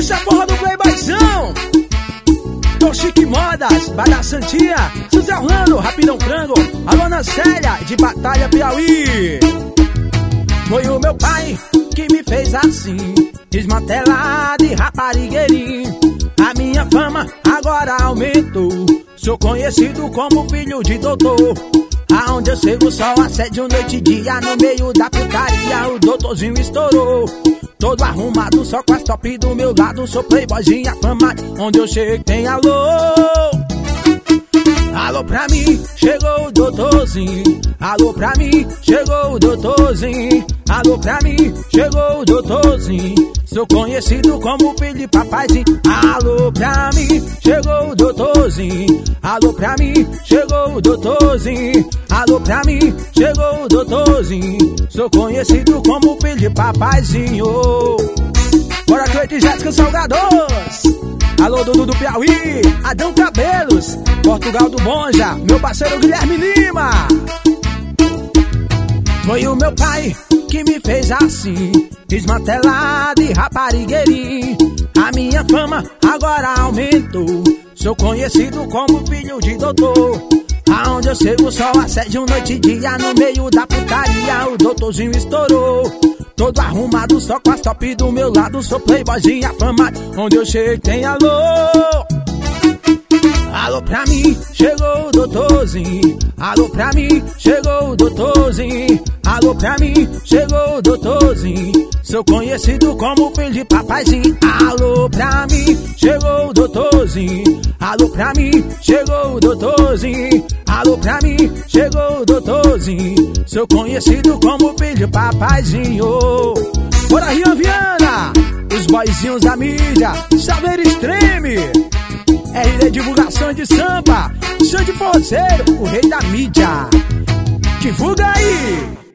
Isso é porra do Playboyzão. Tô Chique Modas, Bada Santinha, José Orlando, Rapidão Frango, Alona Célia, de Batalha Piauí. Foi o meu pai que me fez assim, desmantelado e raparigueirinho. A minha fama agora aumentou, sou conhecido como filho de doutor. Aonde eu chego só assédio noite e dia, no meio da putaria o doutorzinho estourou. Todo arrumado, só com as top do meu lado, sou playboyzinho afamado. Onde eu chego tem alô. Alô pra mim, chegou o doutorzinho. Alô pra mim, chegou o doutorzinho. Alô pra mim, chegou o doutorzinho. Sou conhecido como filho de papaizinho. Alô pra mim, chegou o doutorzinho. Alô pra mim, chegou o doutorzinho. Alô pra mim, chegou o doutorzinho. Sou conhecido como filho de papaizinho. Bora, Cleide, Jéssica, Salgados. Alô, Dudu do Piauí, Adão Cabelos, Portugal do Bonja, meu parceiro Guilherme Lima. Foi o meu pai que me fez assim, desmantelado e raparigueirinho. A minha fama agora aumentou, sou conhecido como filho de doutor. Aonde eu chego só assédio noite e dia, no meio da putaria o doutorzinho estourou. Todo arrumado, só com as top do meu lado, sou playboyzinho afamado. Onde eu chego tem alô. Alô pra mim, chegou o doutorzinho. Alô pra mim, chegou o doutorzinho. Alô pra mim, chegou o doutorzinho. Sou conhecido como filho de papaizinho. Alô pra mim, chegou o doutorzinho. Alô pra mim, chegou o doutorzinho. Alô pra mim, chegou o doutorzinho. Sou conhecido como filho de papaizinho. Bora, Rian Viana, os boyzinhos da mídia, Saber Extreme, RD Divulgação de Samba, Xande Forceiro, o rei da mídia. Divulga aí!